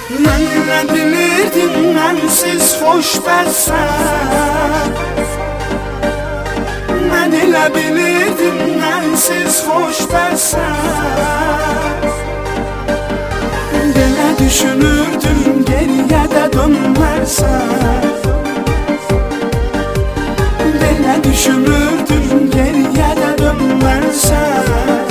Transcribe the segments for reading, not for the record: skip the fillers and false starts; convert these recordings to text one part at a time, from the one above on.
Mən elə bilirdim mənsiz xoşbəxtsən. Mən elə bilirdim mənsiz xoşbəxtsən. Belə düşünürdüm geriyə də dönmərsən. Belə düşünürdüm geriyə də dönmərsən.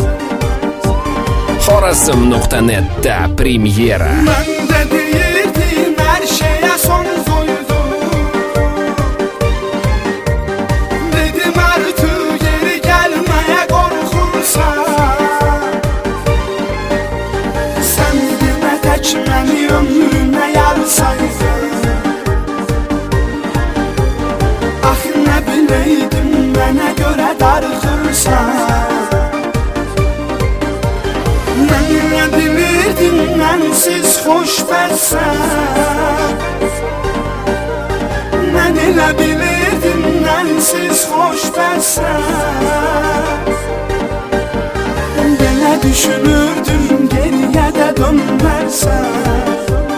Xorazm.net'da premyera. Mən də deyirdim hər şeyə son qoydum. Dedim artıq geri gəlməyə qorxursan. Sən demə tək məni ömrümə yarsaydın. Ax nə biləydim mənə görə darıxırsan. Mən elə bilirdim mənsiz xoşbəxtsən. Mən elə bilirdim mənsiz xoşbəxtsən. Belə düşünürdüm geriyə də dönmərsən.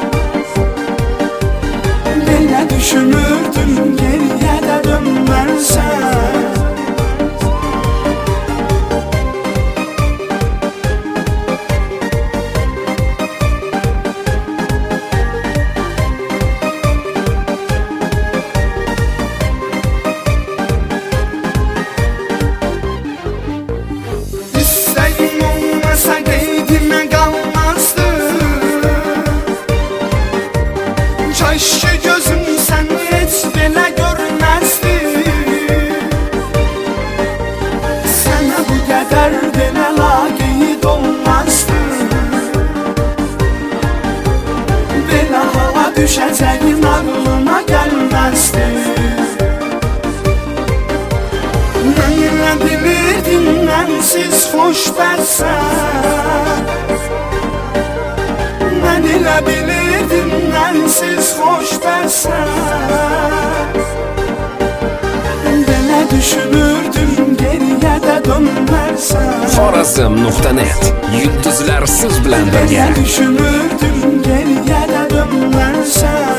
Belə düşünürdüm geriyə də dönmərsən. Kaşşı gözüm sən heç belə görməzdi. Sənə bu qədər belə laqeyd olmazdı. Belə hala düşəcəyin ağlıma gəlməzdi. Mən elə bilirdim mənsiz xoşbəxtsən. Mən elə bilirdim mənsiz xoşbəxtsən. Belə düşünürdüm geriyə də dönmərsən. Xorazm.net yulduzlar siz bilan birga. Belə düşünürdüm geriyə də dönmərsən.